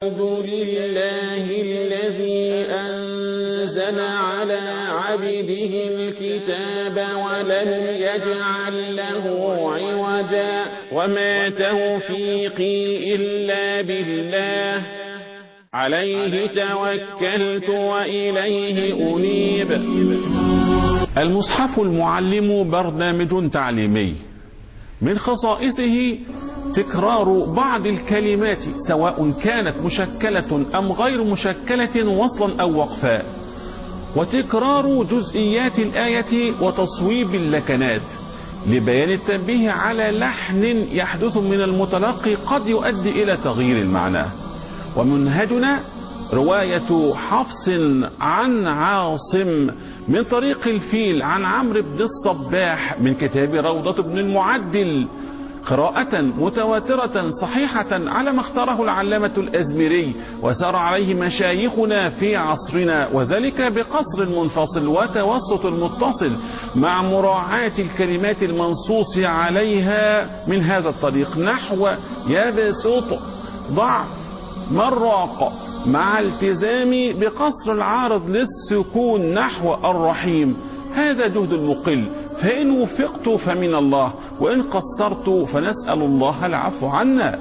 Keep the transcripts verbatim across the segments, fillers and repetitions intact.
الحمد لله الذي أنزل على عبده الكتاب ولم يجعل له عوجا وما توفيقي إلا بالله عليه توكلت وإليه أنيب. المصحف المعلم برنامج تعليمي من خصائصه تكرار بعض الكلمات سواء كانت مشكلة أم غير مشكلة وصلا أو وقفا، وتكرار جزئيات الآية وتصويب اللكنات لبيان التنبيه على لحن يحدث من المتلقي قد يؤدي إلى تغيير المعنى. ومنهجنا رواية حفص عن عاصم من طريق الفيل عن عمرو بن الصباح من كتاب روضة بن المعدل، قراءة متواترة صحيحة على ما اختاره العلامة الأزمري وسار عليه مشايخنا في عصرنا، وذلك بقصر المنفصل وتوسط المتصل مع مراعاة الكلمات المنصوص عليها من هذا الطريق، نحو يبسط ضع مراق، مع التزام بقصر العارض للسكون نحو الرحيم. هذا جهد المقل، فإن وفقت فمن الله وإن قصرت فنسأل الله العفو عنا.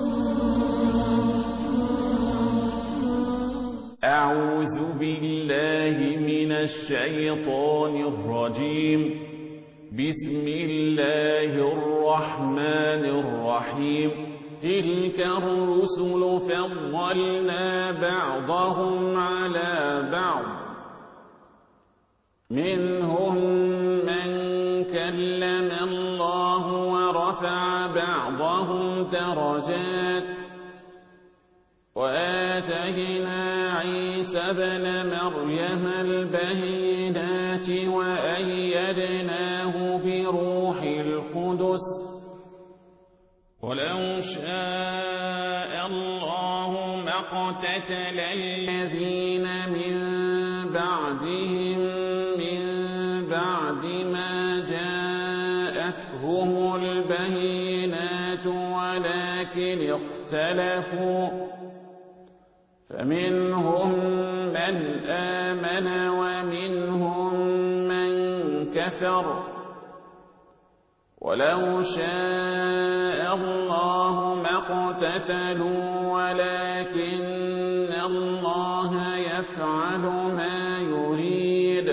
أعوذ بالله من الشيطان الرجيم. بسم الله الرحمن الرحيم. تلك الرسل فضلنا بعضهم على بعض، منهم من كلم الله ورفع بعضهم درجات، وآتينا عيسى ابن مريم البينات وأيدناه بروح القدس، ولو شاء الله ما اقتتل الذين من بعدهم من بعد ما جاءتهم البينات ولكن اختلفوا، فمنهم من آمن ومنهم من كفر، ولو شاء الله ما اقتتلوا ولكن الله يفعل ما يريد.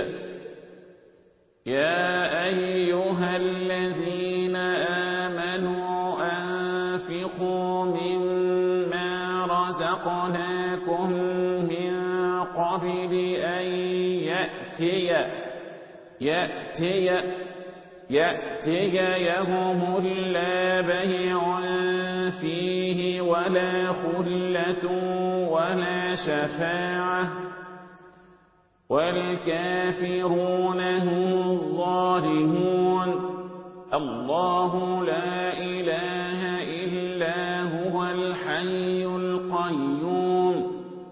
يا أيها الذين آمنوا أنفقوا مما رزقناكم من قبل أن يأتي يأتي يأتي يوم لا بيع فيه ولا خلة ولا شفاعة والكافرون هم الظالمون. الله لا إله إلا هو الحي القيوم،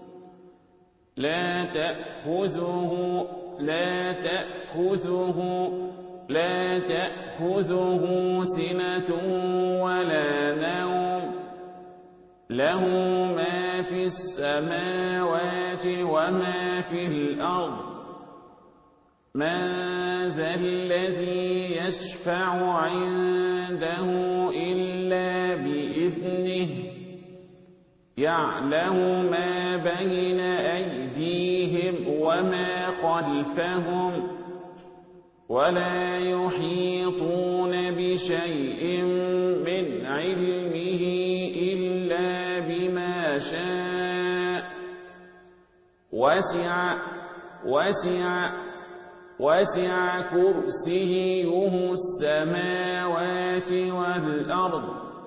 لا تأخذه لا تأخذه لا تأخذه سنة ولا نوم، له ما في السماوات وما في الأرض. من ذا الذي يشفع عنده إلا بإذنه، يعلم ما بين أيديهم وما خلفهم، ولا يحيطون بشيء من علمه إلا بما شاء، وسع وسع وسع كرسيه السماوات والأرض،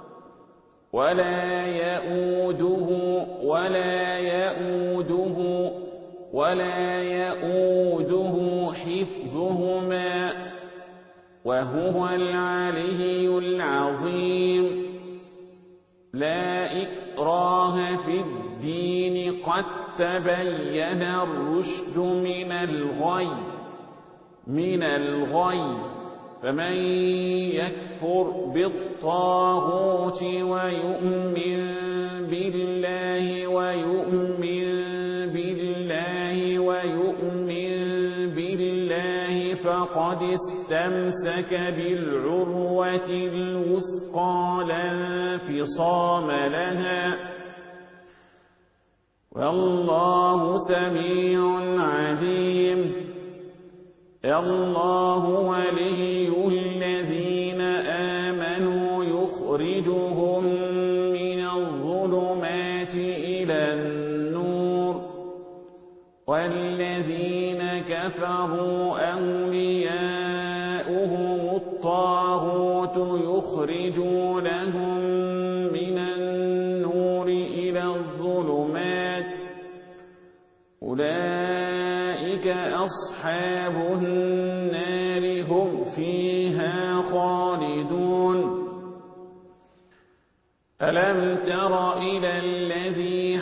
ولا يؤوده ولا يؤوده ولا يؤوده حفظهما وهو العلي العظيم. لا إكراه في الدين قد تبين الرشد من الغي من الغي فمن يكفر بالطاغوت ويؤمن بالله ويؤمن بالله ويؤمن بالله فقد استمسك بالعروة الوثقى لا انفصام لها والله سميع عليم. الله ولي الذين آمنوا يخرجهم من الظلمات إلى النور والذين كفروا أولياؤهم الطاغوت يخرجونهم من النور إلى الظلمات أولئك أصحاب النار هم فيها خالدون. ألم تر إلى الذي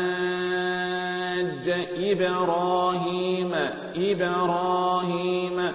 حاج إبراهيم إبراهيم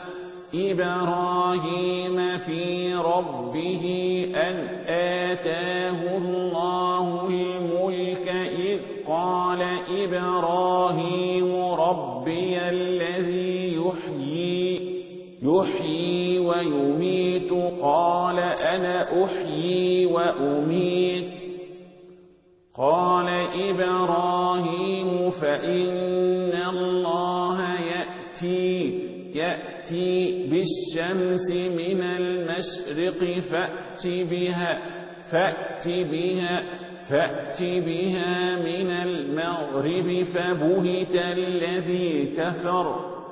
إبراهيم في ربه أن آتاه الله الملك إذ قال إبراهيم ربي الذي يحيي يحيي ويميت قال أنا أحيي وأميت قال إبراهيم فإن الله يأتي يأتي بالشمس من المشرق فأت بها فأت بها فأت بها من المغرب فبهت الذي كفر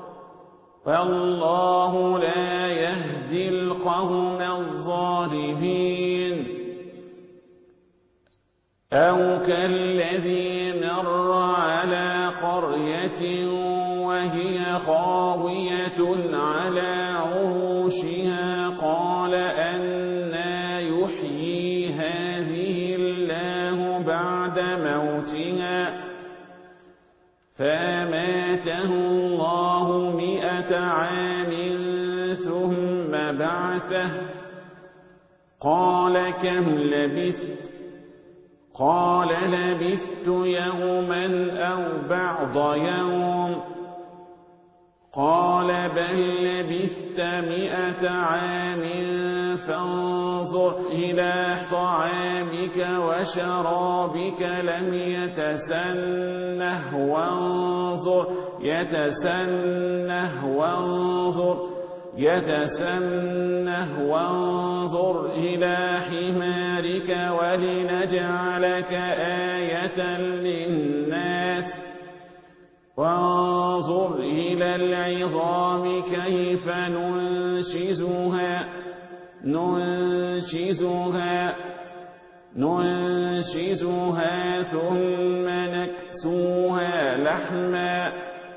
والله لا يهدي القوم الظالمين. أو كالذي مر على قرية وهي خاوية على عروشها قال أنى يحيي هذه الله بعد موتها فأماته الله مئة عام ثم بعثه قال كم لبثت قال لبثت يوما أو بعض يوم قال بل لبثت مئة عام فانظر إلى طعامك وشرابك لم يتسنه وانظر يتسنه وانظر يتسنه وانظر إلى حمارك ولنجعلك آية للناس وانظر إلى العظام كيف ننشزها ننشزها ننشزها ثم نكسوها لحما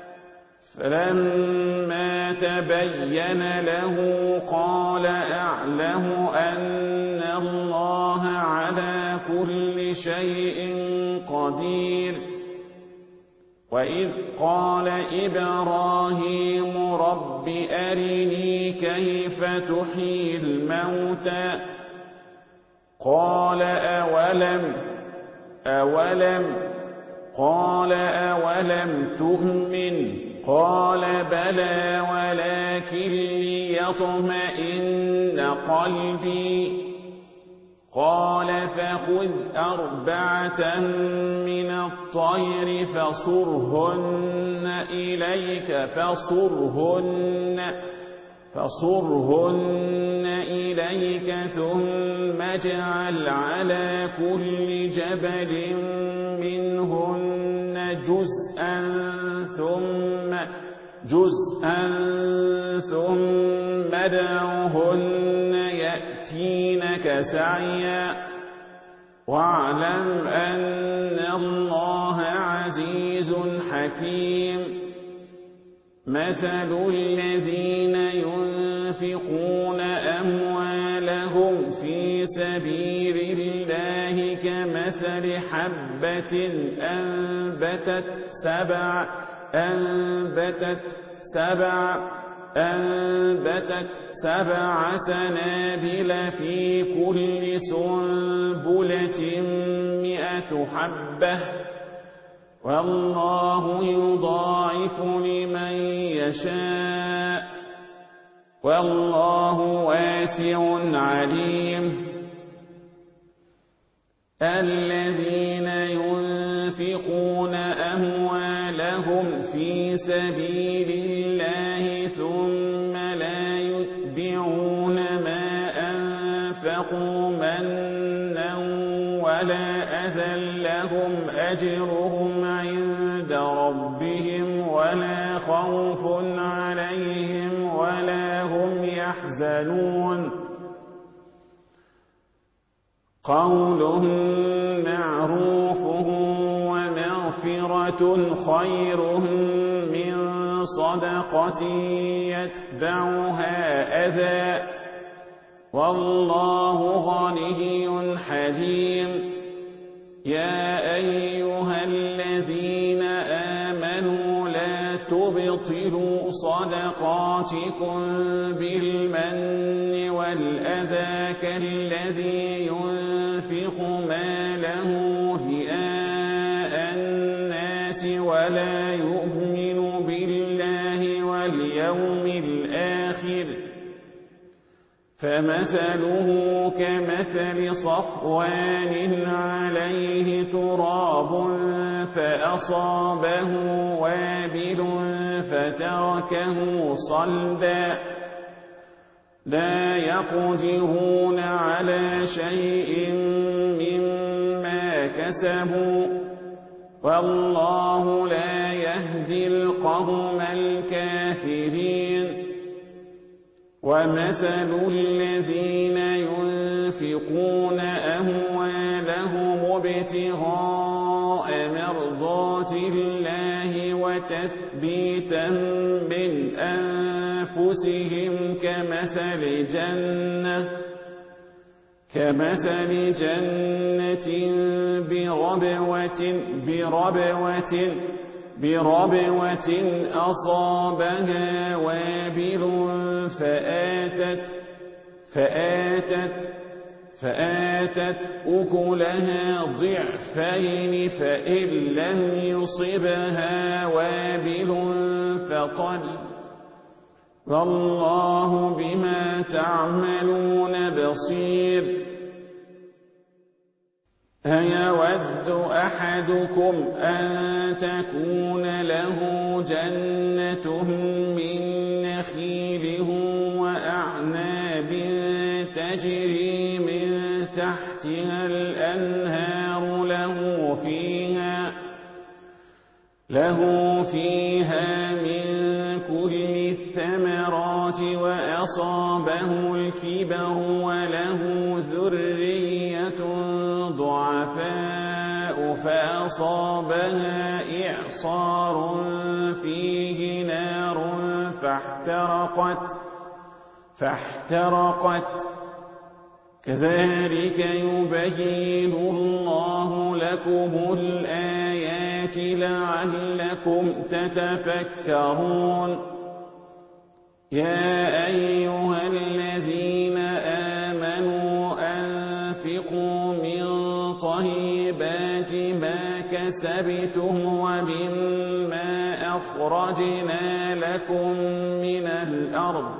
فلما تبين له قال أعلم أن الله على كل شيء قدير. وإذ قال إبراهيم رب أرني كيف تحيي الموتى قال أولم أولم قال أولم تؤمن قال بلى ولكن ليطمئن قلبي قال فخذ أربعة من الطير فصرهن إليك فصرهن فصرهن إليك ثم اجعل على كل جبل منهن جزءا ثم جزءا ثم ادعهن يأتينك سعيا واعلم أن الله عزيز حكيم. مثل الذين ينفقون أموالهم في سبيل الله كمثل حبة أنبتت سبع أنبتت سبع أنبتت سبع سنابل في كل سنبلة مئة مئة حبة والله يضاعف لمن يشاء والله واسع عليم. الذين ينفقون أموالهم في سبيل الله ثم لا يتبعون ما أنفقوا منا ولا أذى لهم أجرهم عند ربهم ولا خوف عليهم ولا هم يحزنون. قول معروف ومغفرة خير من صدقة يتبعها أذى والله غني حليم. يا أيها الذين آمنوا لا تبطلوا صدقاتكم بالمن والأذى كالذي ينفق ماله رئاء الناس ولا يؤمن بالله واليوم الآخر فمثله كمثل صفوان عليه تراب فأصابه وابل فتركه صلدا لا يقدرون على شيء مما كسبوا والله لا يهدي القوم الكافرين. ومثل الذين ينفقون أموالهم ابتغاء مرضات الله وتثبيتا من أنفسهم كمثل جنة كمثل جنة بربوة بربوة بربوة أصابها وابل فآتت فآتت فآتت أكلها ضعفين فإن لم يصبها وابل فطل والله بما تعملون بصير. أيود أحدكم أن تكون له جنة من نخيل وأعناب تجري من تحتها الأنهار له فيها له فيها من كل الثمرات وأصابه الكبر وله ذرية ضعفاء فأصابها إعصار فيه نار فاحترقت فاحترقت كذلك يبين الله لكم الآيات لعلكم تتفكرون. يا أيها الذين آمنوا أنفقوا من طيبات ما كسبتم ومما أخرجنا لكم من الأرض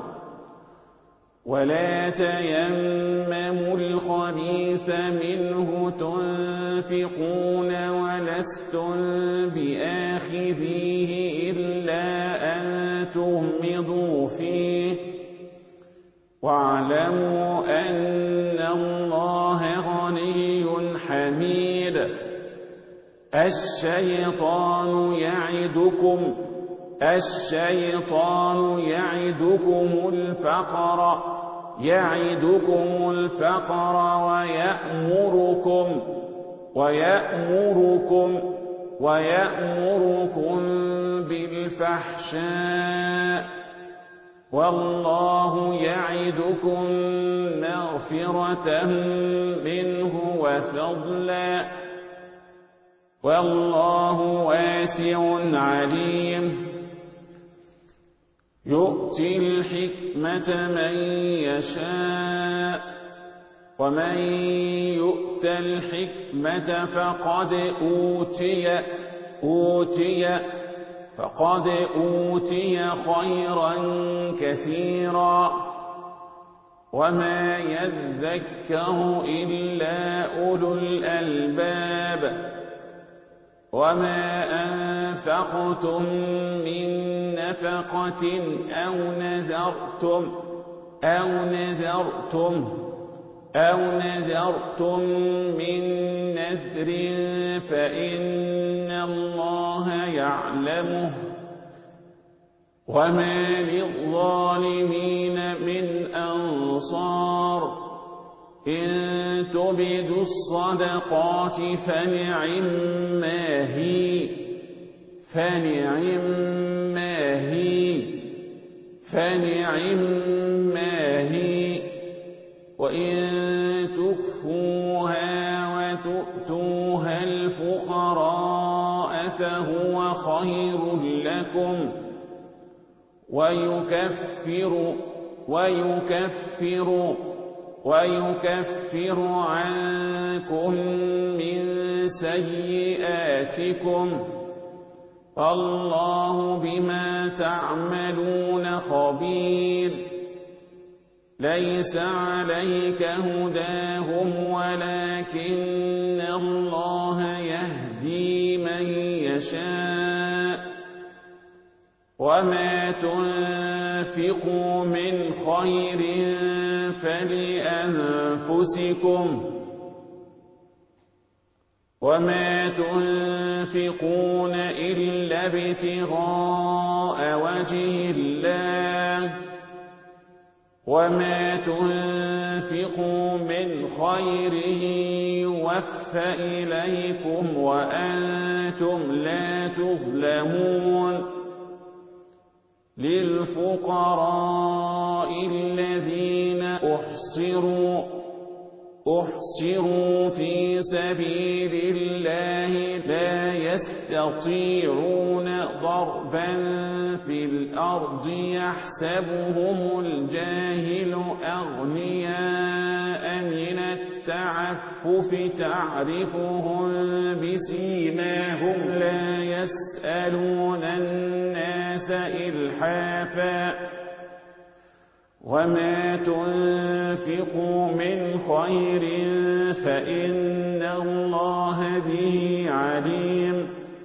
ولا تيمموا الخبيث منه تنفقون ولستم بآخذيه إلا أن تغمضوا فيه واعلموا أن الله غني حميد. الشيطان يعدكم الشيطان يعدكم الفقر يعدكم الفقر ويأمركم ويأمركم ويأمركم بالفحشاء والله يعدكم مغفرة منه وفضلا والله واسع عليم. يؤتي الحكمة من يشاء ومن يؤت الحكمة فقد أوتي أوتي فقد أوتي خيرا كثيرا وما يذكر إلا أولو الألباب وما أنفقتم من نفقة أو نذرتم أو نذرتم أو نذرتم من نذر فإن الله يعلمه وما للظالمين من أنصار إن تبدوا الصدقات فنعما هي فنعما هي فنعما هي وإن تخفوها وتؤتوها الفقراء فهو خير لكم ويكفر ويكفر ويكفر عنكم من سيئاتكم والله بما تعملون خبير ليس عليك هداهم ولكن الله يهدي من يشاء وما تنفقوا من خير فلأنفسكم وما تنفقون إلا ابتغاء وجه الله وما تنفقوا من خير يوفى إليكم وأنتم لا تظلمون للفقراء الذين أحصروا أحصروا في سبيل الله لا يستطيعون ضربا في الأرض يحسبهم الجاهل أغنياء من التعفف تعرفهم بسيماهم لا يسألون الناس إلحافا وما تنفقوا من خير فإن الله به عليم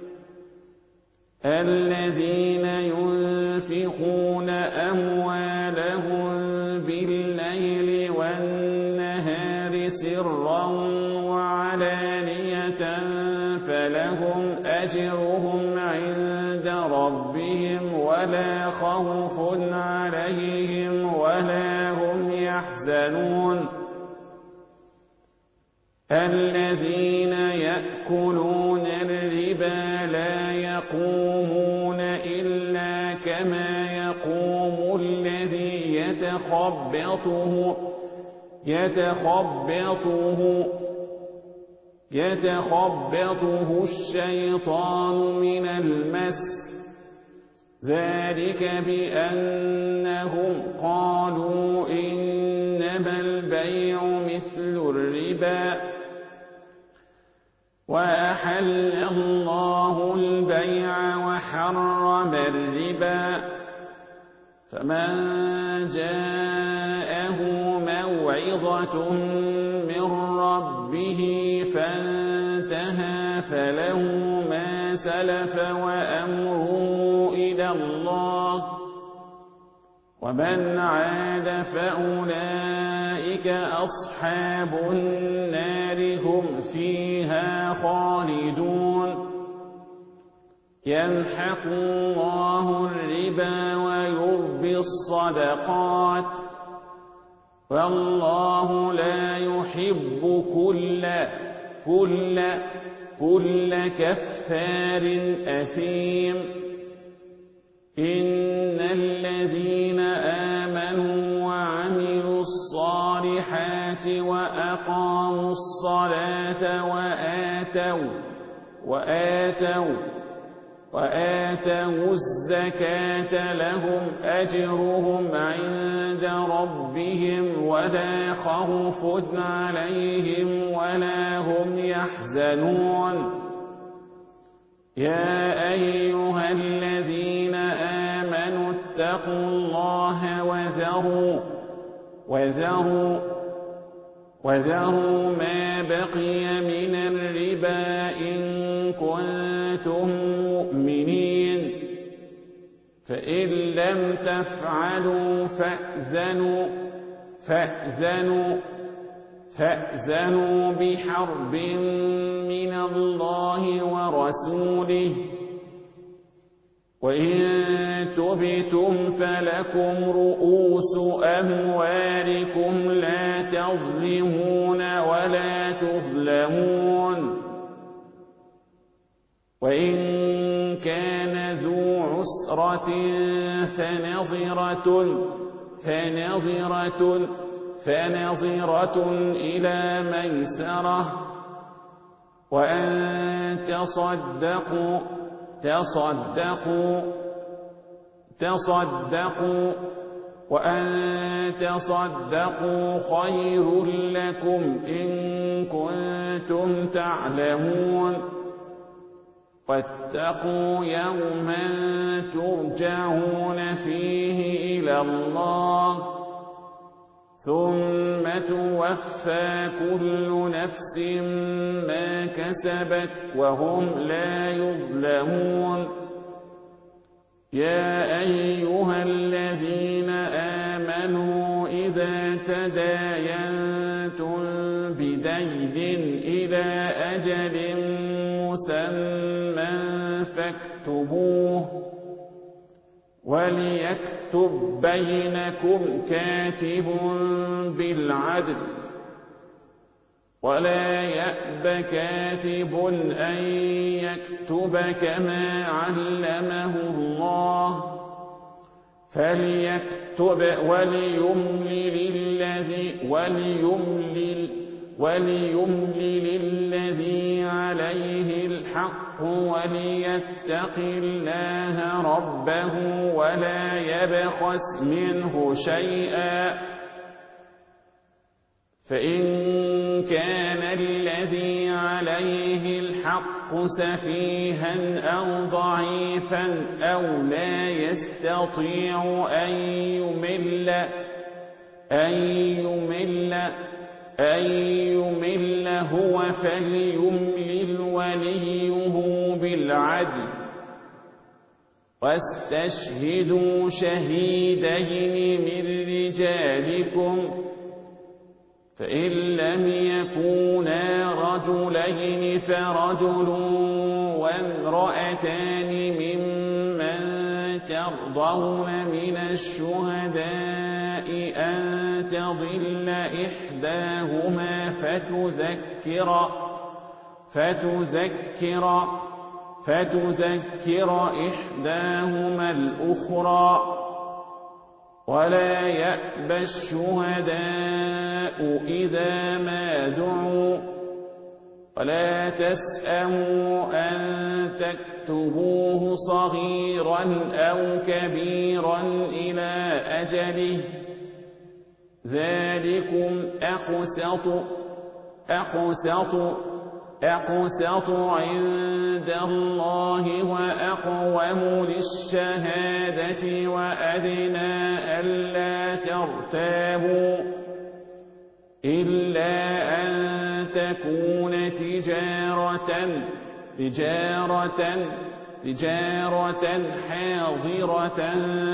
الذين ينفقون أموالهم بالليل والنهار سرا وعلانية فلهم أجرهم عند ربهم ولا خوف عليهم ولا هم يحزنون الذين يأكلون الربا لا يقومون إلا كما يقوم الذي يتخبطه يتخبطه يتخبطه الشيطان من المس ذلك بأنهم قالوا إنما البيع مثل الربا وأحل الله البيع وحرم الربا فمن جاءه موعظة من ربه فانتهى فله ما سلف وأمره إلى الله ومن عاد فأولئك أصحاب النار هم فيها خالدون يمحق الله الربا ويربي الصدقات والله لا يحب كل كل كل كفار أثيم إن الذين آمنوا وعملوا الصالحات وأقاموا الصلاة وآتوا وآتوا وآتوا الزكاة لهم أجرهم عند ربهم ولا خوف عليهم ولا هم يحزنون يا أيها الذين آمنوا اتقوا الله وذروا وذروا وذروا ما بقي من الربا إن كنتم مؤمنين فإن لم تفعلوا فأذنوا فأذنوا فأذنوا بحرب من الله ورسوله وإن تبتم فلكم رؤوس أموالكم لا تظلمون ولا تظلمون وإن كان ذو عسرة فنظرة فنظرة فنظرة إلى ميسرة وأن تصدقوا تصدقوا تصدقوا وأن تصدقوا خير لكم إن كنتم تعلمون واتقوا يوما ترجعون فيه إلى الله ثم توفى كل نفس ما كسبت وهم لا يظلمون يا أيها الذين آمنوا إذا تداينتم بدين إلى أجل مسمى فاكتبوه وليكتب بينكم كاتب بالعدل ولا يأب كاتب أن يكتب كما علمه الله فليكتب وليملل الذي وليملل وليملل الذي عليه الحق وليتق الله ربه ولا يبخس منه شيئا فإن كان الذي عليه الحق سفيها أو ضعيفا أو لا يستطيع أن يمل أن يمل أن يمل هو فليملل وليه بالعدل واستشهدوا شهيدين من رجالكم فإن لم يكونا رجلين فرجل وامرأتان ممن ترضون من الشهداء أن تضل إحداهما فتذكر فتذكر فتذكر إحداهما الأخرى ولا يأبى الشهداء إذا ما دعوا ولا تسأموا أن تكتبوه صغيرا أو كبيرا إلى أجله ذلكم أقسط أقسط أقسط عند الله وأقوم للشهادة وأدنى ألا ترتابوا إلا أن تكون تجارة تجارة تجارة حاضرة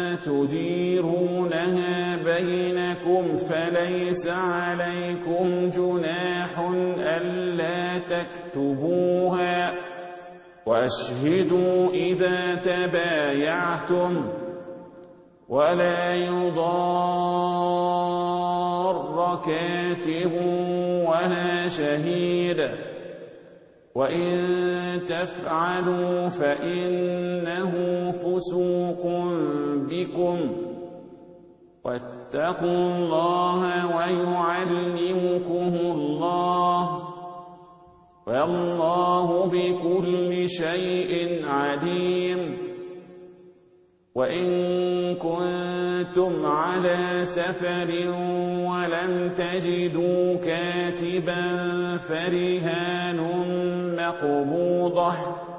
تديرونها بينكم فليس عليكم جناح ألا تكتبوها واشهدوا إذا تبايعتم ولا يضار كاتب ولا شهيد وإن تفعلوا فإنه فسوق بكم واتقوا الله ويعلمكم الله والله بكل شيء عليم. وإن كنتم على سفر ولم تجدوا كاتبا فرهان مقبوضة،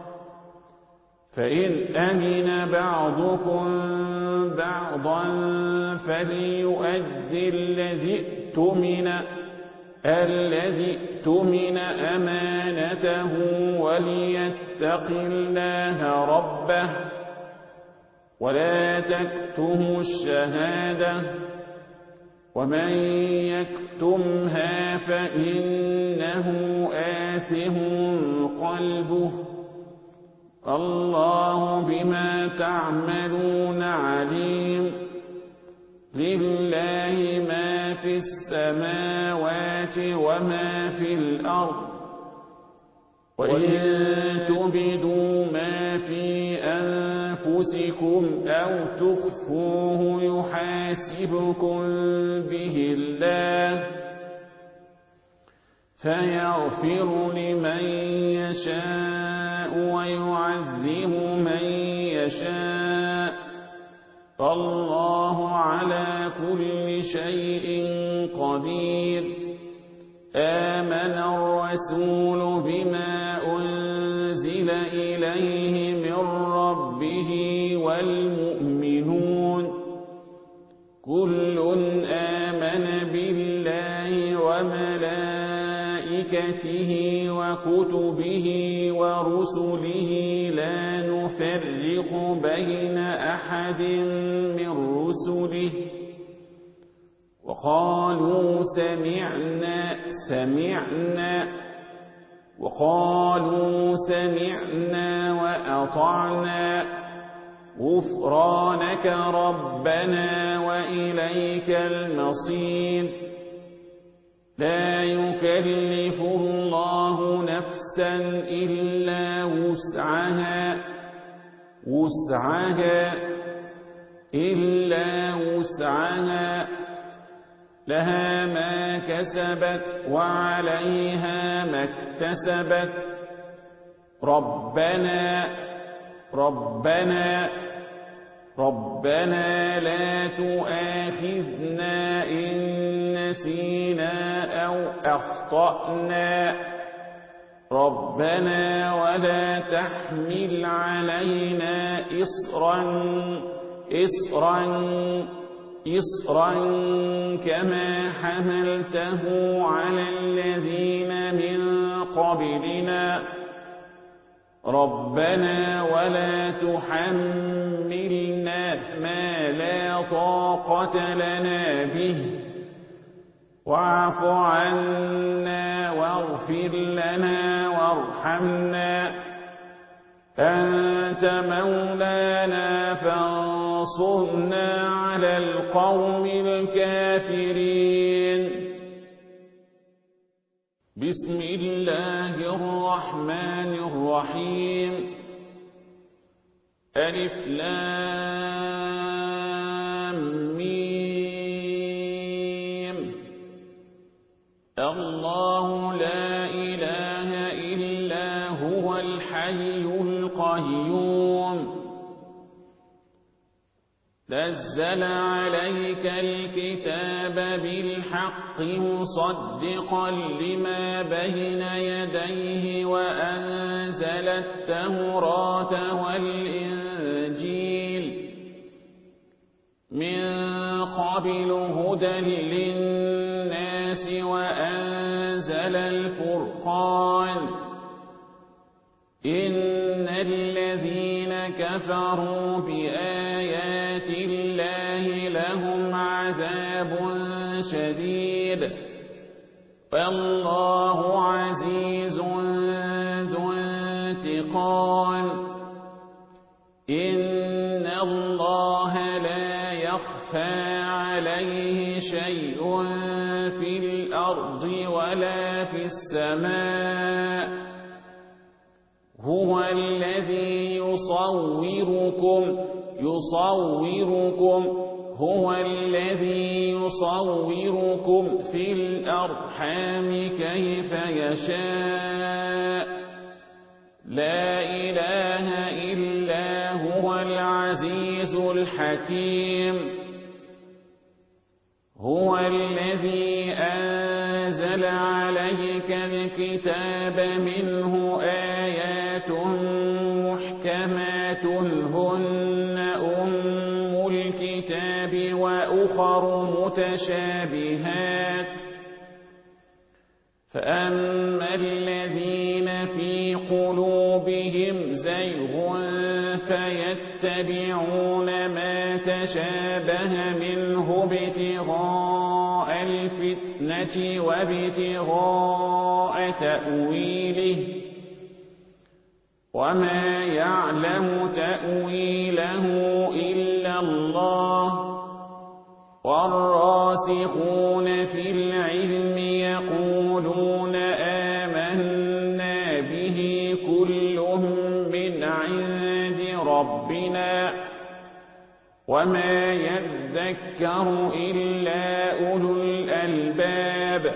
فإن أمن بعضكم بعضا فليؤدي الذي اؤتمن الذي اؤتمن أمانته وليتق الله ربه ولا تكتموا الشهادة، ومن يكتمها فإنه آثم قلبه، الله بما تعملون عليم. لله ما في السماوات وما في الأرض، وإن تبدوا ما في أنفسكم أو تخفوه يحاسبكم به الله فيغفر لمن يشاء ويعذب من يشاء، فالله على كل شيء قدير. آمن الرسول بما أنزل إليه من ربه والمؤمنون كل آمن بالله وملائكته وكتبه ورسله لا نفرق بين أحد من رسله وقالوا سمعنا سمعنا وقالوا سمعنا وأطعنا غفرانك ربنا وإليك المصير. لا يكلف الله نفسا إلا وسعها وسعها إلا وسعها لها ما كسبت وعليها ما اكتسبت. ربنا ربنا ربنا لا تؤاخذنا إن نسينا أو أخطأنا ربنا ولا تحمل علينا إصرا إصرا إصرا كما حملته على الذين من قبلنا ربنا ولا تحملنا ما لا طاقة لنا به واعف عنا واغفر لنا وارحمنا أنت مولانا فانصرنا على القوم الكافرين. بسم الله الرحمن الرحيم. ألف لام ميم. الله لا إله إلا هو الحي القيوم نزل عليك الكتاب بالحق مصدقا لما بين يديه وأنزل التوراة والإنجيل من قبل هدى للناس وأنزل الفرقان إن الذين كفروا بآيات الله لهم عذاب شديد والله عزيز ذو انتقام. إن الله لا يخفى عليه شيء في الأرض ولا في السماء هو الذي يصوركم يصوركم هو الذي يصوركم في الأرحام كيف يشاء لا إله إلا هو العزيز الحكيم هو الذي أنزل عليك الكتاب منه آيات محكمات هن أم الكتاب وأخر متشابهات فأما الذين في قلوبهم زيغ فيتبعون ما تشابه منه ابتغاء الفتنة وابتغاء تأويله وما يعلم تأويله إلا الله والراسخون في العلم يقولون آمنا به كل من عند ربنا وما يذكر إلا أولو الألباب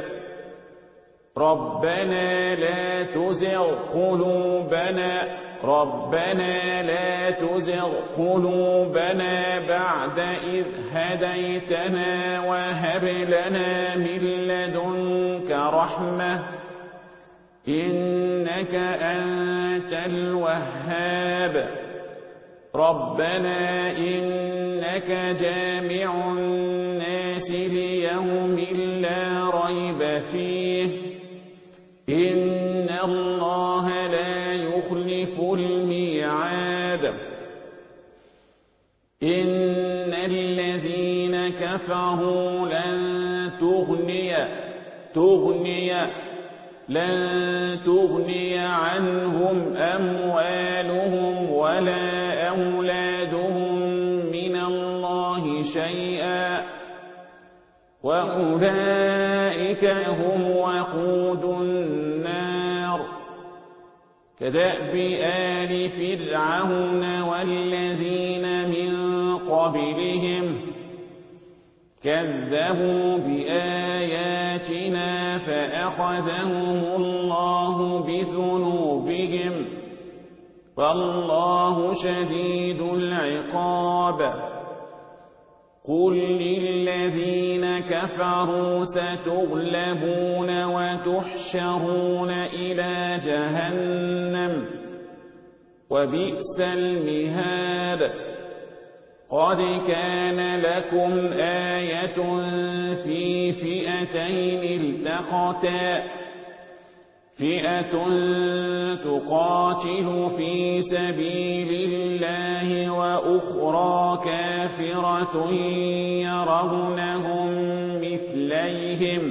ربنا لا تزغ قلوبنا ربنا لا تزغ قلوبنا بعد إذ هديتنا وهب لنا من لدنك رحمة إنك أنت الوهاب ربنا إنك جامع الناس ليوم لا ريب فيه إن الله لا يخلف الميعاد إن الذين كفروا لن تغني تغني لن تغني عنهم أموالهم ولا أولادهم من الله شيئا وأولئك هم وقود النار كدأب آل فرعون والذين من قبلهم كذبوا بآياتنا فأخذهم الله بذنوبهم والله شديد العقاب قل للذين كفروا ستغلبون وتحشرون إلى جهنم وبئس المهاد قد كان لكم آية في فئتين التقتا فئة تقاتل في سبيل الله وأخرى كافرة يرونهم مثليهم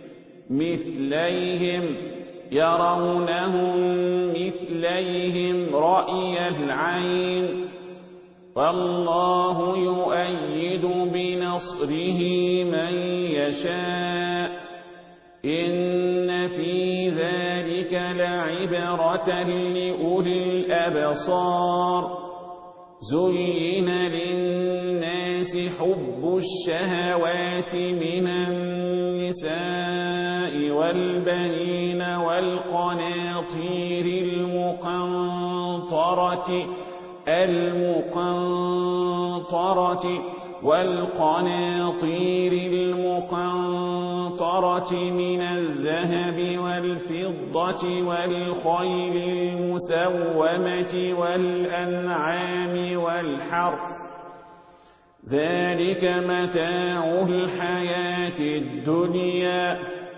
مثليهم يرونهم مثليهم رأي العين والله يؤيد بنصره من يشاء إن في ذلك لعبرة لأولي الأبصار زين للناس حب الشهوات من النساء والبنين والقناطير المقنطرة المقنطرة والقناطير المقنطرة من الذهب والفضة والخيل المسومة والأنعام والحرث ذلك متاع الحياة الدنيا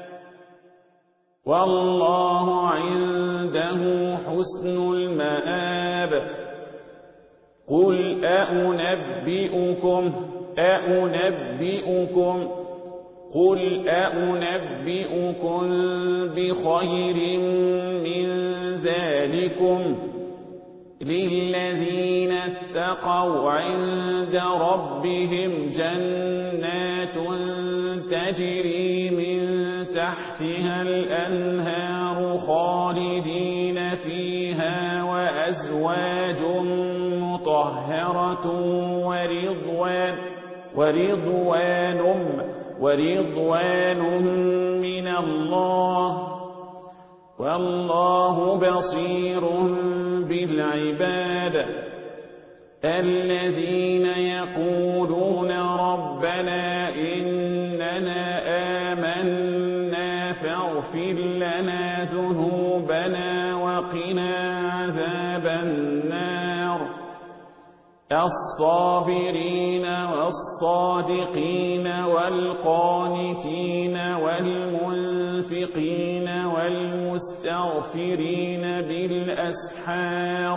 والله عنده حسن المآب قل أأنبئكم أأنبئكم قل أأنبئكم بخير من ذلكم للذين اتقوا عند ربهم جنات تجري من تحتها الأنهار خالدين فيها وأزواج مطهرة ورضوان ورضوان ورضوان من الله والله بصير بالعباد الذين يقولون ربنا إننا آمنا فاغفر لنا ذنوبنا وقنا عذاب النار الصابرين والصادقين والقانتين والمنفقين والمستغفرين بالأسحار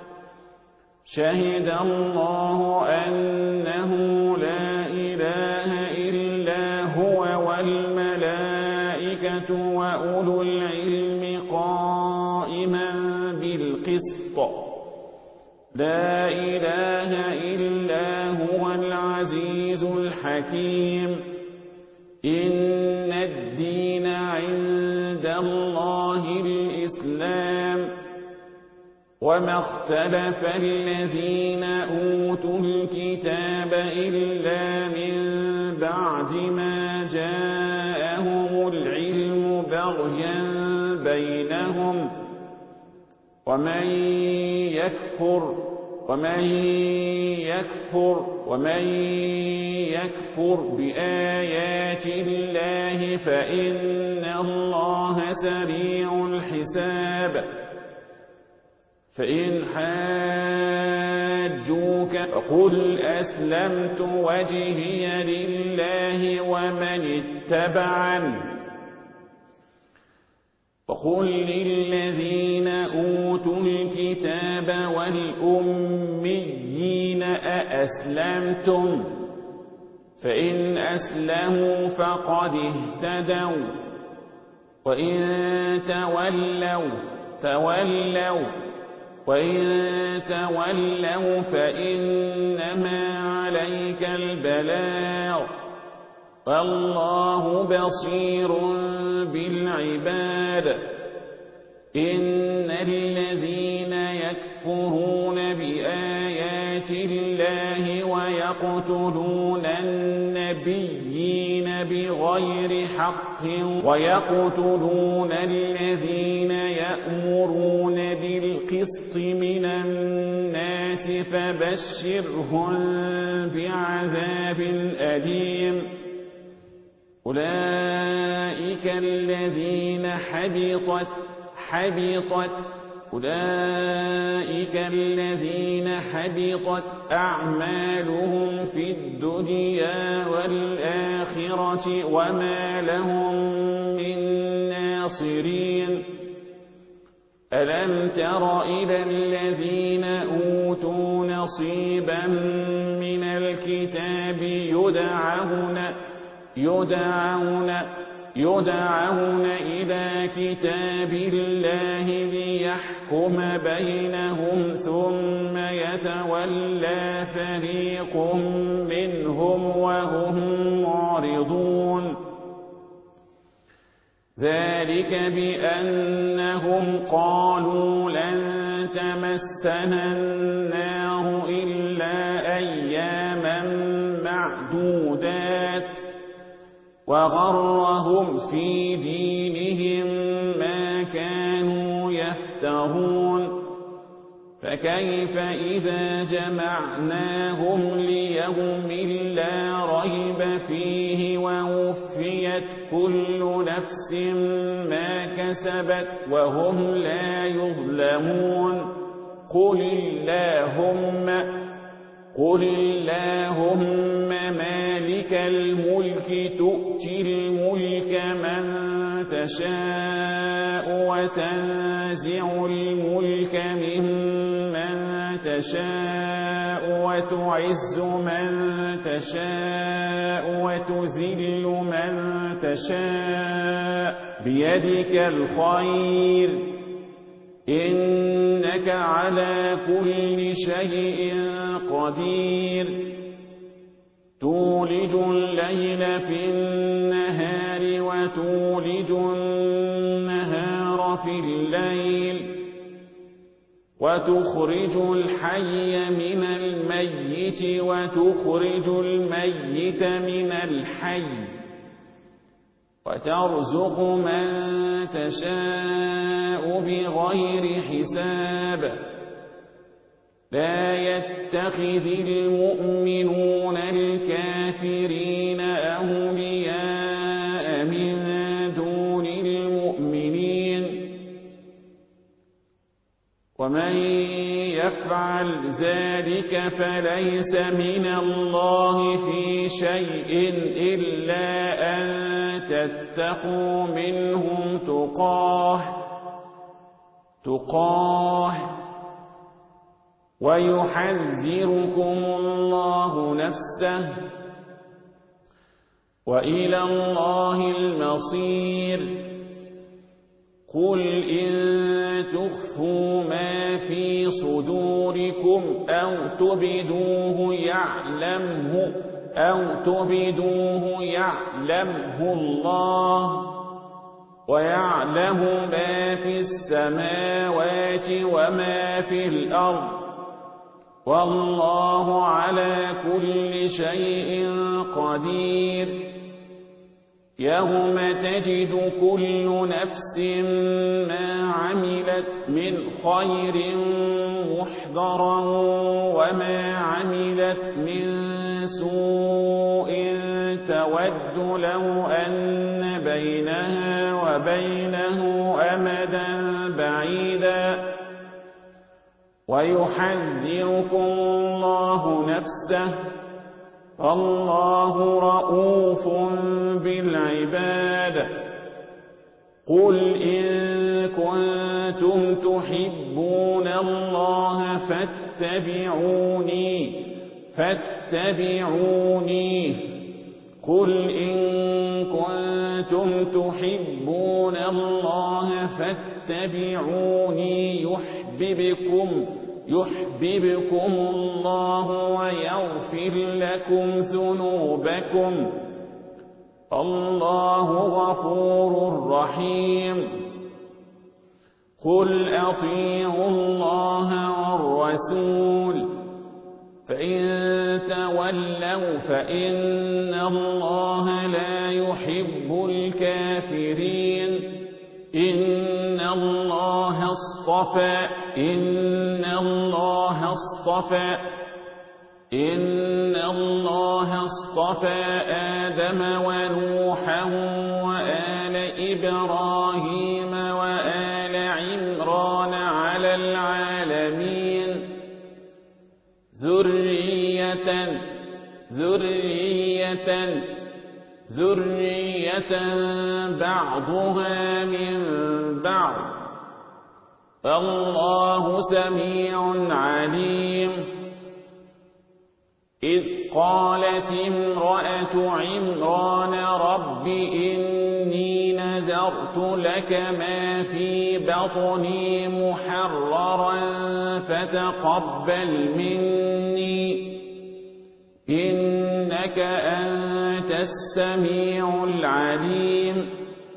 شهد الله أنه لا إله إلا هو والملائكة وأولو العلم قائما بالقسط لا إله إلا هو العزيز الحكيم إن الدين عند الله الإسلام وما اختلف الذين أوتوا الكتاب إلا من بعد ما جاءهم العلم بغيا بينهم ومن يكفر ومن يكفر ومن يكفر بآيات الله فإن الله سريع الحساب فإن حاجوك فقل أسلمت وجهي لله ومن اتبعني فقل للذين أوتوا الكتاب والأميين أأسلمتم فإن أسلموا فقد اهتدوا وإن تولوا تولوا وإن تولوا فإنما عليك البلاغ والله بصير بالعباد إن الذين يكفرون بآيات الله ويقتلون النبيين بغير حق ويقتلون الذين يأمرون بالقسط من الناس فبشرهم بعذاب أليم أولئك الذين حبطت حبطت أولئك الذين حبطت أعمالهم في الدنيا والآخرة وما لهم من ناصرين ألم تر إلى الذين أوتوا نصيبا من الكتاب يدعون يدعون يدعون إلى كتاب الله ليحكم بينهم ثم يتولى فريق منهم وهم معرضون ذلك بأنهم قالوا لن تمسنا النار إلا أياما معدودات وغرهم في دينهم ما كانوا يفترون فكيف إذا جمعناهم ليوم لا ريب فيه ووفيت كل نفس ما كسبت وهم لا يظلمون قل اللهم قل اللهم مالك الملك تؤتي الملك من تشاء وتنزع الملك ممن تشاء وتعز من تشاء وتذل من تشاء بيدك الخير إنك على كل شيء قدير تولج الليل في النهار وتولج النهار في الليل وتخرج الحي من الميت وتخرج الميت من الحي وترزق من تشاء بغير حساب لا يتخذ المؤمنون الكافرين أولياء من دون المؤمنين ومن يفعل ذلك فليس من الله في شيء إلا أن تتقوا منهم تقاه تقاه ويحذركم الله نفسه وإلى الله المصير قل إن تخفوا ما في صدوركم أو تبدوه يعلمه أو تبدوه يعلمه الله ويعلم ما في السماوات وما في الأرض والله على كل شيء قدير يوم تجد كل نفس ما عملت من خير محضرا وما عملت من سوء تود لو أن بينها وبينه أمدا بعيدا ويحذركم الله نفسه الله رؤوف بالعباد قل إن كنتم تحبون الله فاتبعوني فاتبعوني قل إن كنتم تحبون الله فاتبعوني يحببكم يحببكم الله ويغفر لكم ذنوبكم الله غفور رحيم قل أطيعوا الله والرسول فإن تولوا فإن الله لا يحب الكافرين إن الله اصطفى إن الله اصطفى إن الله اصطفى آدم ونوحا وآل إبراهيم وآل عمران على العالمين ذرية ذرية ذرية بعضها من بعض الله سميع عليم إذ قالت امرأة عمران رب إني نذرت لك ما في بطني محررا فتقبل مني إنك أنت السميع العليم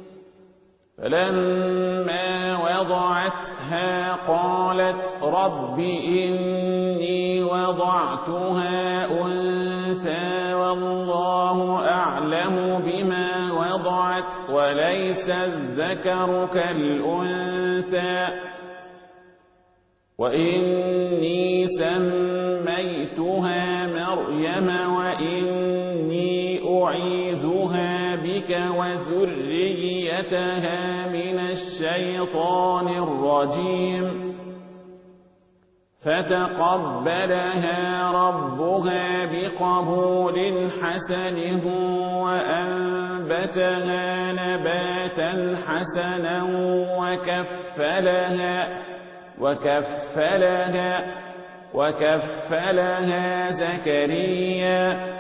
فلما وضعتها قالت رب إني وضعتها أنثى والله أعلم بما وضعت وليس الذكر كالأنثى وإني سميتها مريم وإني أعيذها بك وذريتها من الشيطان الرجيم فتقبلها ربها بقبول حسن وأنبتها نباتا حسنا وكفلها وكفلها وكفلها زكريا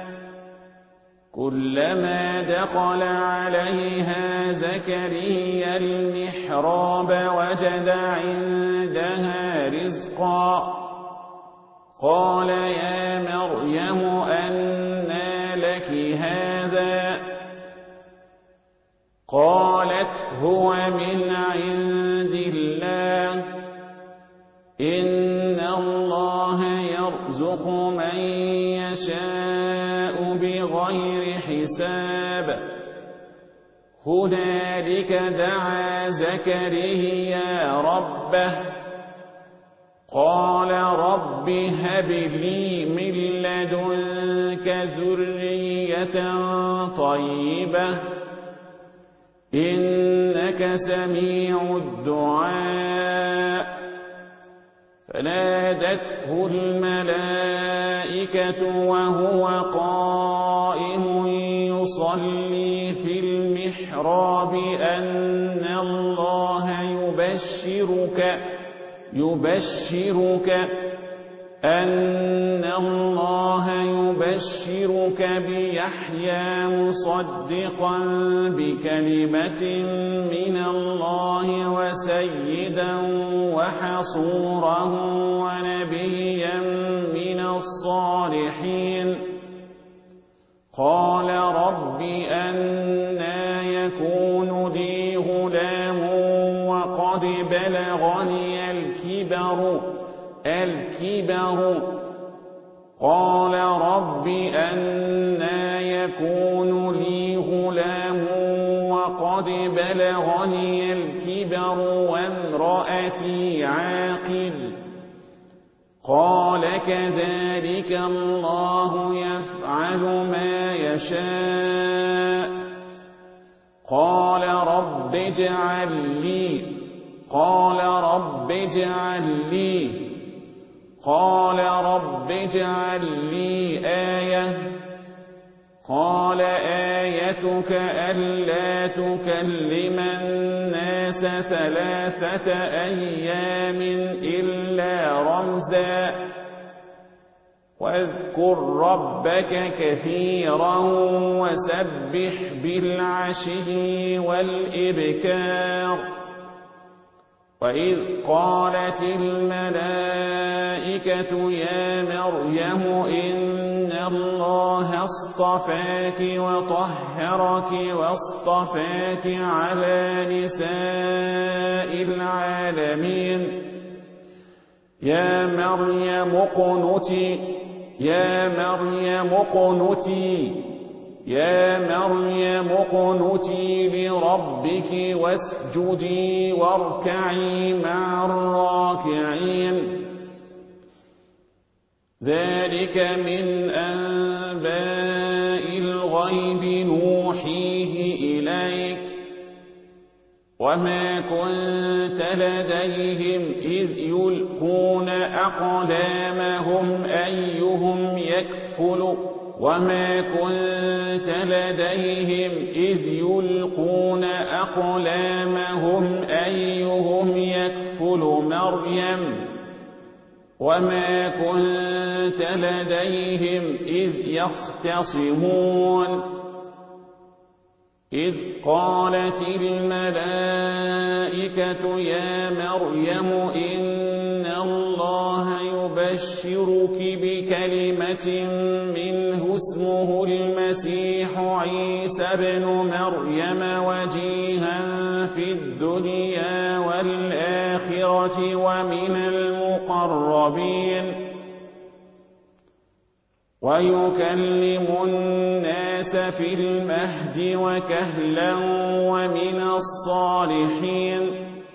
كلما دخل عليها زكريا المحراب وجد عندها رزقا قال يا مريم أنى لك هذا قالت هو من عند الله إن يرزق من يشاء بغير حساب هنالك دعا زكريا ربه قال رب هب لي من لدنك ذرية طيبة إنك سميع الدعاء فنادته الملائكة وهو قائم يصلي في المحراب أن الله يبشرك يبشرك أن الله يبشرك بيحيى مصدقا بكلمة من الله وسيدا وحصورا ونبيا من الصالحين قال رب أنى يكون لي غلام وقد بلغني الكبر الكبر قال رب أنى يكون لي غلام وقد بلغني الكبر وامرأتي عاقر قال كذلك الله يفعل ما يشاء قال رب اجعل لي قال رب اجعل لي قال رب اجعل لي آية قال آيتك ألا تكلم الناس ثلاثة أيام إلا رمزا واذكر ربك كثيرا وسبح بالعشي والإبكار وإذ قالت الملائكة يا مريم إن الله اصطفاك وطهرك واصطفاك على نساء العالمين يا مريم اقنتي يا مريم اقنتي يا مريم اقنتي لربك واسجدي واركعي مع الراكعين ذلك من أنباء الغيب نوحيه إليك وما كنت لديهم إذ يلقون أقلامهم أيهم يكفل وما كنت لديهم إذ يلقون أقلامهم أيهم يكفل مريم وما كنت لديهم إذ يختصمون إذ قالت الملائكة يا مريم إن الله يبشرك بكلمة منه اسمه المسيح عيسى بن مريم وجيها في الدنيا والآخرة ومن المقربين ويكلم الناس في المهد وكهلا ومن الصالحين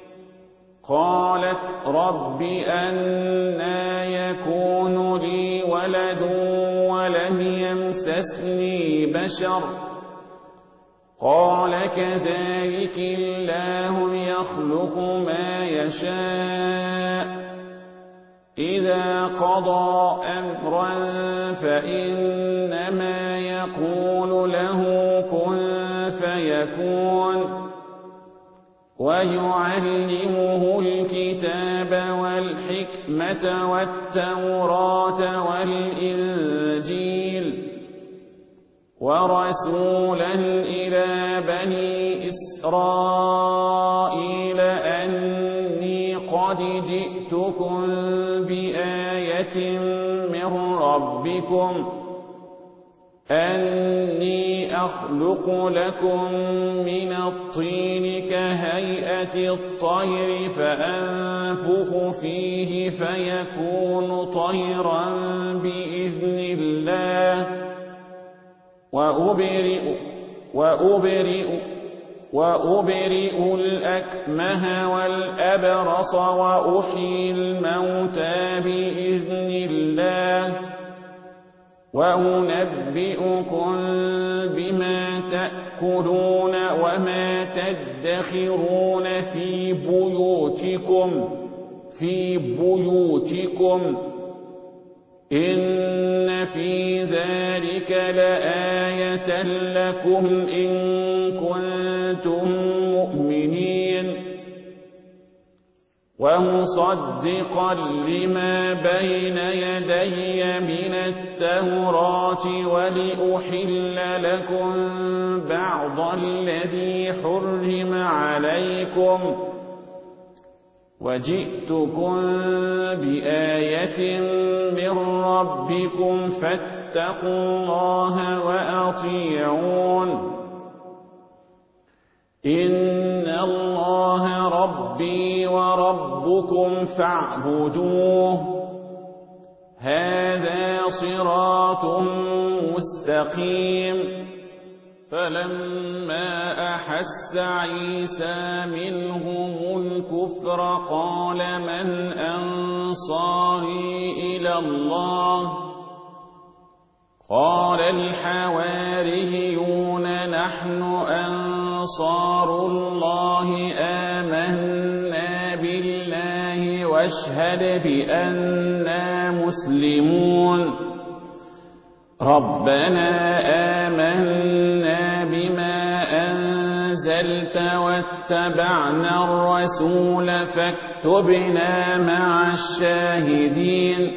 قالت رب أنى يكون لي ولد ولم يمسسني بشر قال كذلك الله يخلق ما يشاء إذا قضى أمرا فإنما يقول له كن فيكون ويعلمه الكتاب والحكمة والتوراة والإنجيل ورسولا إلى بني إسرائيل أني قد جئتكم بآية من ربكم أني أخلق لكم من الطين كهيئة الطير فأنفخ فيه فيكون طيرا بإذن الله وأبرئ وأبرئ وأبرئ الأكمه والأبرص وأحيي الموتى بإذن الله وأنبئكم بما تأكلون وما تدخرون في بيوتكم في بيوتكم إن في ذلك لآية لكم إن كنتم مؤمنين ومصدقا لما بين يدي من التوراة ولأحل لكم بعض الذي حرم عليكم وجئتكم بآية من ربكم فاتقوا الله وأطيعون إن الله ربي وربكم فاعبدوه هذا صراط مستقيم فلما أحس عيسى منهم الكفر قال من أنصاري إلى الله قال الحواريون نحن أنصار الله آمنا بالله واشهد بأننا مسلمون ربنا آمنا بما أنزلت واتبعنا الرسول فاكتبنا مع الشاهدين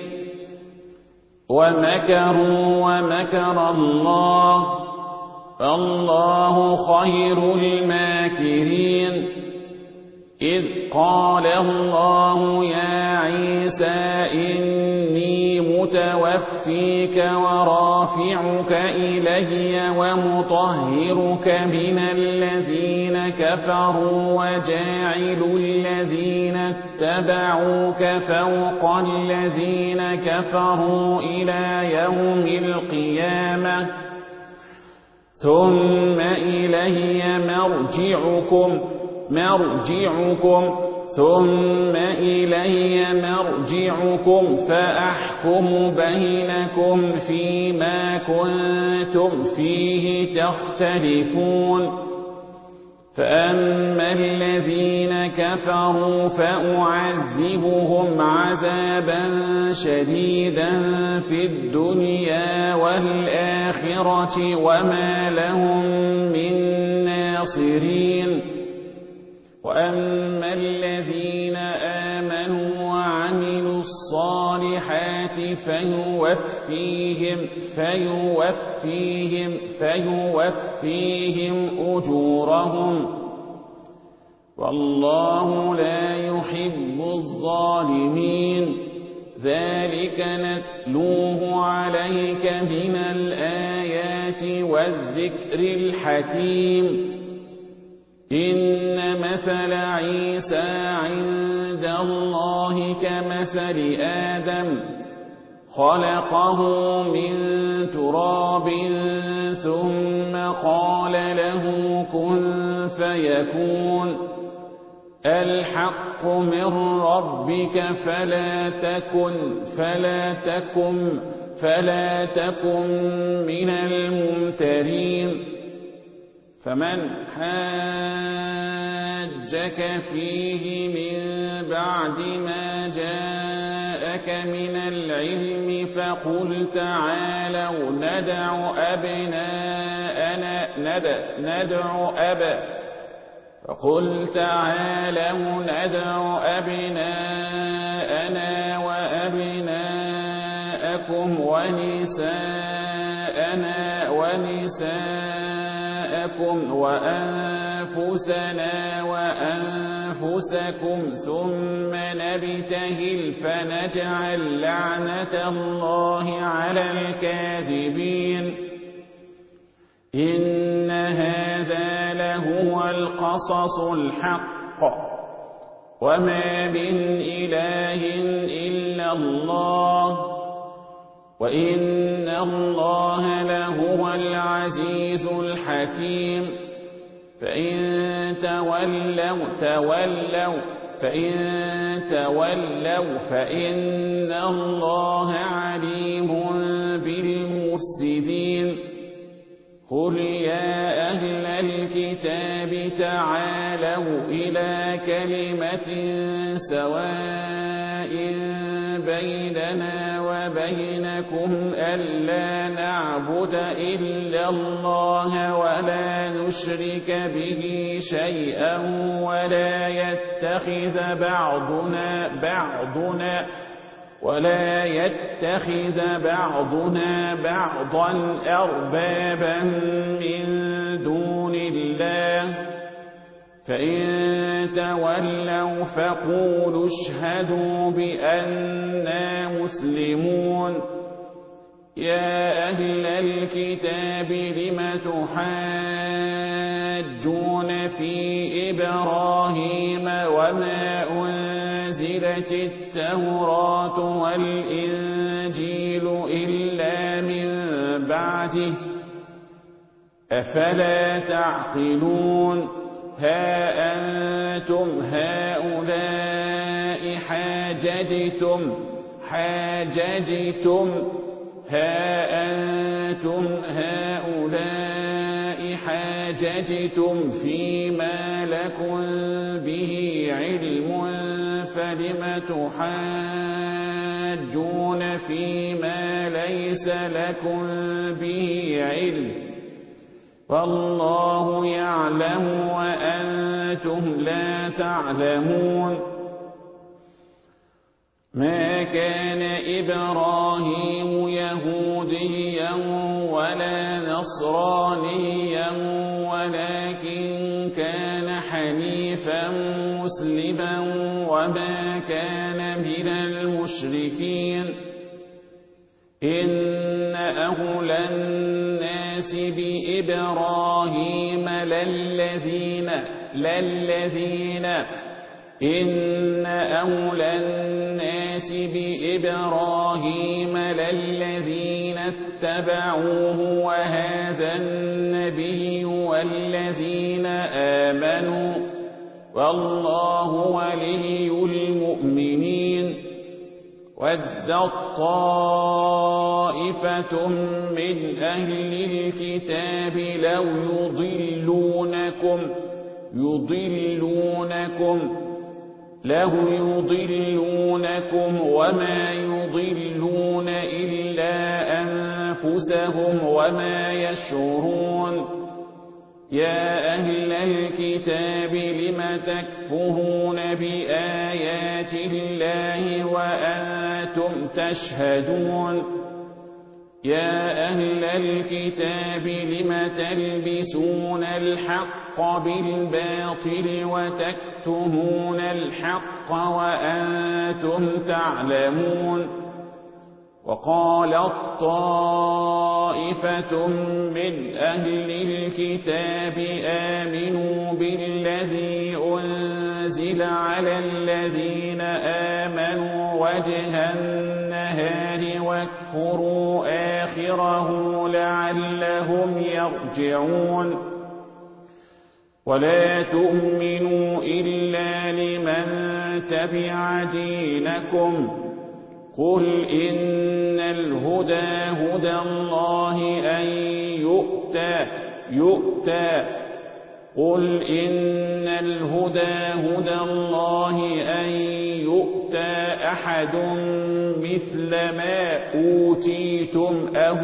ومكروا ومكر الله فالله خير الماكرين إذ قال الله يا عيسى إني متوفيك ورافعك إلي ومطهرك من الذين كفروا وجاعل الذين اتبعوك فوق الذين كفروا إلى يوم القيامة ثم إلي مرجعكم مرجعكم ثم إلي مرجعكم فأحكم بينكم فيما كنتم فيه تختلفون فأما الذين كفروا فأعذبهم عذابا شديدا في الدنيا والآخرة وما لهم من ناصرين وأما الذين آمنوا وعملوا الصالحات فيوفيهم فيوفيهم فيوفيهم أجورهم والله لا يحب الظالمين ذلك نتلوه عليك من الآيات والذكر الحكيم إن مثل عيسى عند الله كمثل آدم خلقه من تراب ثم قال له كن فيكون الحق من ربك فلا تكن فلا تكن فلا تكن من الممترين فمن حاجك فيه من بعد ما جاءك من العلم فقل تعالوا ندع أبناءنا ندع أب فقل تعالوا ندع أبناءنا وأبناءكم ونساءنا ونساءكم وأنفسنا وأنفسكم ثم نبتهل فنجعل لعنة الله على الكاذبين إن هذا لهو القصص الحق وما من إله إلا الله وإن الله لهو العزيز الحكيم فإن تولوا تولوا فإن تولوا فإن الله عليم بالمفسدين قل يا أهل الكتاب تعالوا إلى كلمة سواء بيننا وبينكم ألا نعبد إلا الله ولا نشرك به شيئا ولا يتخذ بعضنا بعضنا ولا يتخذ بعضنا بعضا أربابا من دون الله فإن تولوا فقولوا اشهدوا بأننا مسلمون يا أهل الكتاب لم تحاجون في إبراهيم وما أنزلت التوراة والإنجيل إلا من بعده أفلا تعقلون ها أنتم هؤلاء حاججتم حاججتم ها أنتم هؤلاء حاججتم فيما لكم به علم فلم تحاجون فيما ليس لكم به علم والله يعلم وأنتم لا تعلمون ما كان إبراهيم يهوديا ولا نصرانيا ولكن كان حنيفا مسلما وما كان من المشركين إن أولى الناس بإبراهيم للذين للذين إن أولى الناس بإبراهيم للذين اتبعوه وهذا النبي والذين آمنوا والله ولي المؤمنين ودت طائفة من أهل الكتاب لو يضلونكم يضلونكم له يضلونكم وما يضلون إلا أنفسهم وما يشعرون يا أهل الكتاب لم تكفرون بآيات الله وأنتم تشهدون يا أهل الكتاب لم تلبسون الحق بالباطل وتكتمون الحق وأنتم تعلمون وقالت طائفة من أهل الكتاب آمنوا بالذي أنزل على الذين آمنوا وجه النهار واكفروا آخره لعلهم يرجعون ولا تؤمنوا إلا لمن تبع دينكم قل إن الهدى هدى الله أن يؤتى يؤتى قل إن الهدى هدى الله أن يؤتى أحد مثل ما أوتيتم أو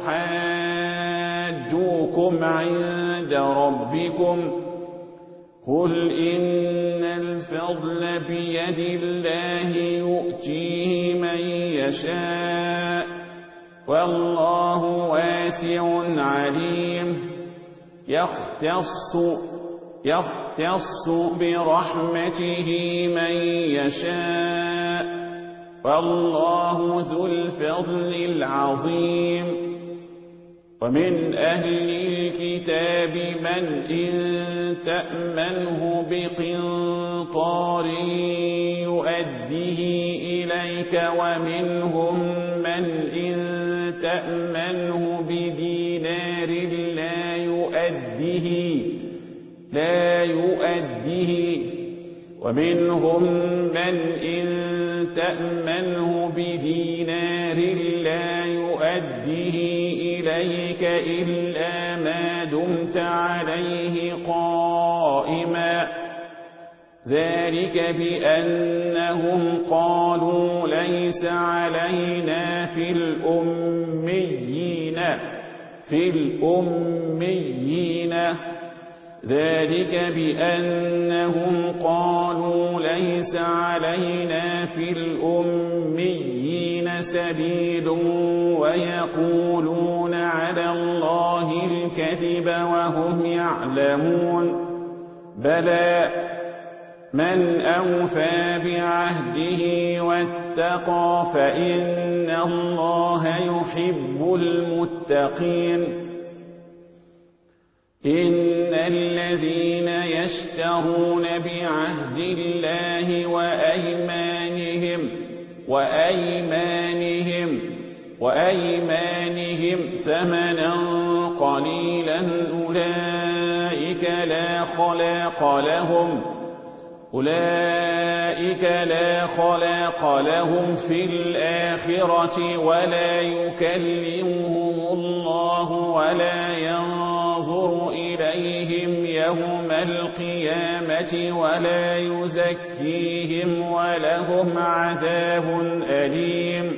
يحاجوكم عند ربكم قل إن الفضل بيد الله يؤتيه من يشاء والله واسع عليم يختص يختص برحمته من يشاء والله ذو الفضل العظيم ومن أهل الكتاب من إن تأمنه بقنطار يؤديه إليك ومنهم من إن تأمنه بدينار لا يؤديه لا يؤديه ومنهم من إن تأمنه بدينار لا يؤديه إليك إلا ما دمت عليه قائما ذلك بأنهم قالوا ليس علينا في الأميين في الأميين ذلك بأنهم قالوا ليس علينا في الأميين سبيل ويقولون على الله الكذب وهم يعلمون بلى من أوفى بعهده واتقى فإن الله يحب المتقين إن الذين يشترون بعهد الله وأيمانهم وأيمانهم وأيمانهم ثمنا قليلا أولئك لا خلاق لهم أولئك لا خلاق لهم في الآخرة ولا يكلمهم الله ولا ينظر إليهم يوم القيامة ولا يزكيهم ولهم عذاب أليم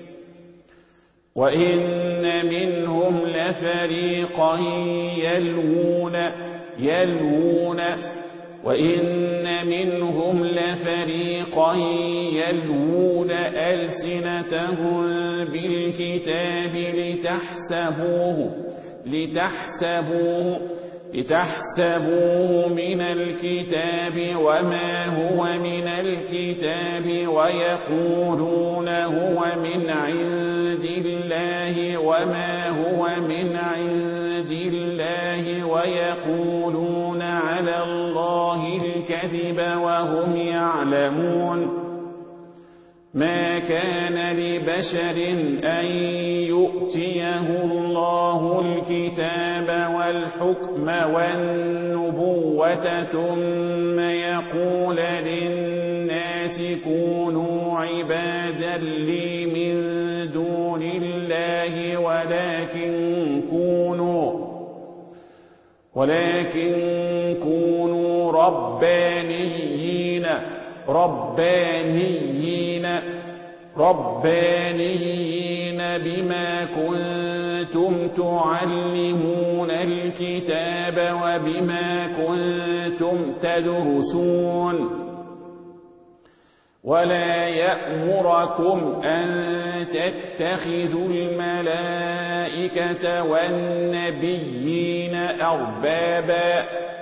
وإن منهم لفريقا يلوون يلوون وإن منهم لفريقا يلوون ألسنتهم بالكتاب لتحسبوه لتحسبوه لتحسبوه من الكتاب وما هو من الكتاب ويقولون هو من عند الله وما هو من عند الله ويقولون على الله الكذب وهم يعلمون ما كان لبشر أن يؤتيه الله الكتاب والحكم والنبوة ثم يقول للناس كونوا عبادا لي من دون الله ولكن كونوا ولكن كونوا ربانيين ربانيين ربانيين بما كنتم تعلمون الكتاب وبما كنتم تدرسون ولا يأمركم أن تتخذوا الملائكة والنبيين أربابا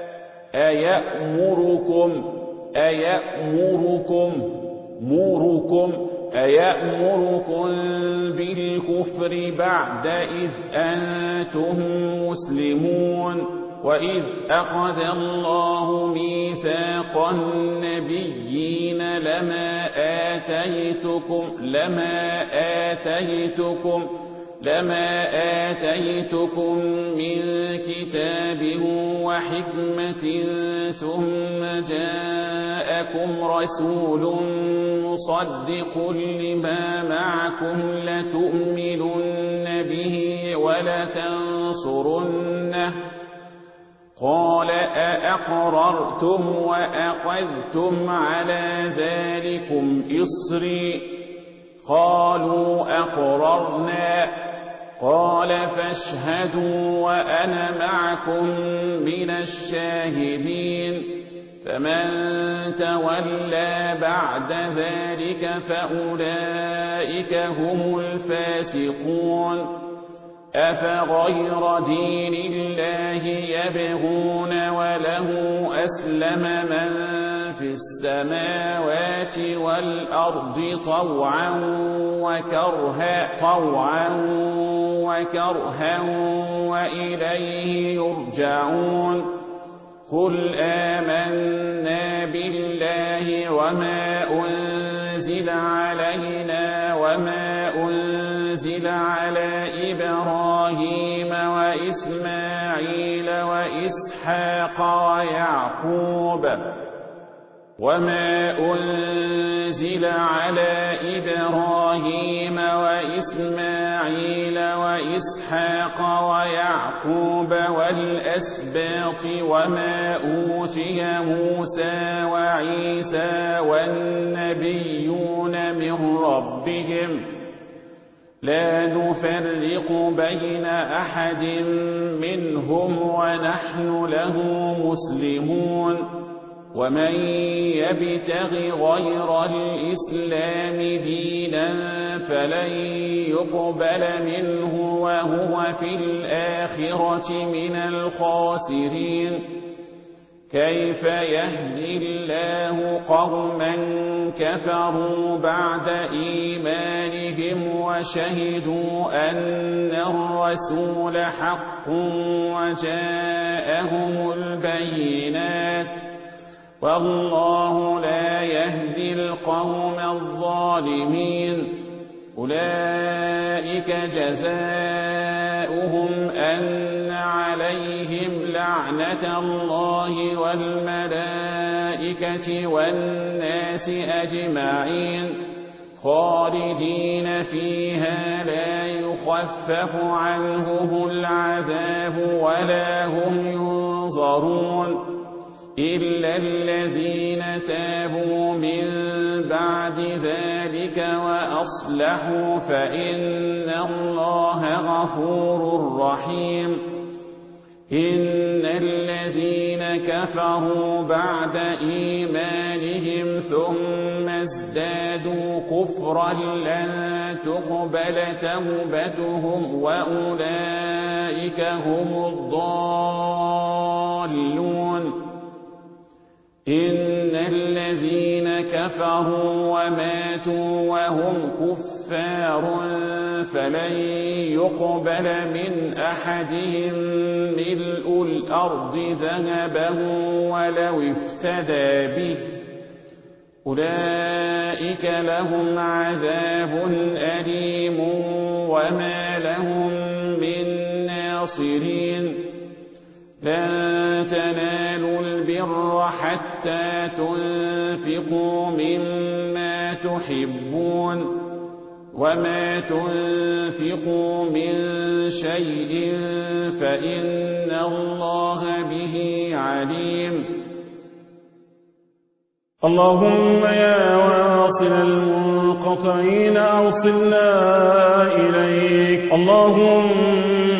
أيأمركم أيأمركم مركم أيأمركم بالكفر بعد إذ أنتم مسلمون وإذ أخذ الله ميثاق النبيين لما آتيتكم لما آتيتكم لما آتيتكم من كتاب وحكمة ثم جاءكم رسول مصدق لما معكم لتؤمنن به ولتنصرنه قال أأقررتم وأخذتم على ذلكم إصري قالوا أقررنا قال فاشهدوا وأنا معكم من الشاهدين فمن تولى بعد ذلك فأولئك هم الفاسقون أفغير دين الله يبغون وله أسلم من في السماوات والأرض طوعا وكرها طوعا وكرها وإليه يرجعون قل آمنا بالله وما أنزل علينا وما أنزل على إبراهيم وإسماعيل وإسحاق ويعقوب وما أنزل على إبراهيم وإسماعيل وإسحاق ويعقوب والأسباط وما أوتي موسى وعيسى والنبيون من ربهم لا نفرق بين أحد منهم ونحن له مسلمون ومن يبتغ غير الإسلام دينا فلن يقبل منه وهو في الآخرة من الخاسرين كيف يهدي الله قوما كفروا بعد إيمانهم وشهدوا أن الرسول حق وجاءهم البينات والله لا يهدي القوم الظالمين أولئك جزاؤهم أن عليهم لعنة الله والملائكة والناس أجمعين خالدين فيها لا يخفف عنهم العذاب ولا هم ينظرون إلا الذين تابوا من بعد ذلك وأصلحوا فإن الله غفور رحيم إن الذين كفروا بعد إيمانهم ثم ازدادوا كفرا لن تقبل توبتهم وأولئك هم الضالون إن الذين كفروا وماتوا وهم كفار فلن يقبل من أحدهم ملء الأرض ذهبا ولو افتدى به أولئك لهم عذاب أليم وما لهم من ناصرين لن تنالوا البر حتى تنفقوا مما تحبون وما تنفقوا من شيء فإن الله به عليم اللهم يا واصل المنقطعين أوصلنا إليك اللهم